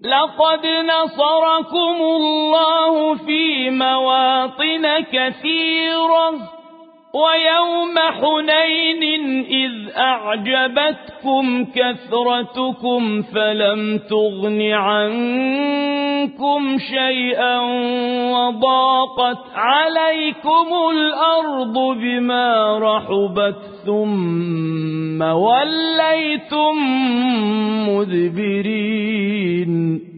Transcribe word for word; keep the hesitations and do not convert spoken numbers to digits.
لقد نصركم الله في مواطن كثيرة ويوم حنين إذ أعجبتكم كثرتكم فلم تغن عنكم شيئا وضاقت عليكم الأرض بما رحبت ثم وليتم مدبرين